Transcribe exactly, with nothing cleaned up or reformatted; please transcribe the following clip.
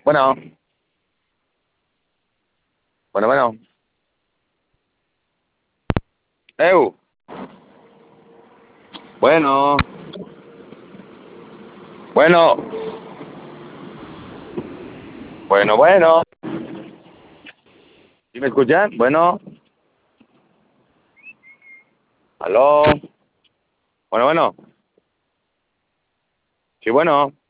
Bueno, bueno, bueno. Eu, bueno, bueno, bueno, bueno. ¿Sí me escuchan? Bueno, aló. Bueno, bueno. Sí, bueno.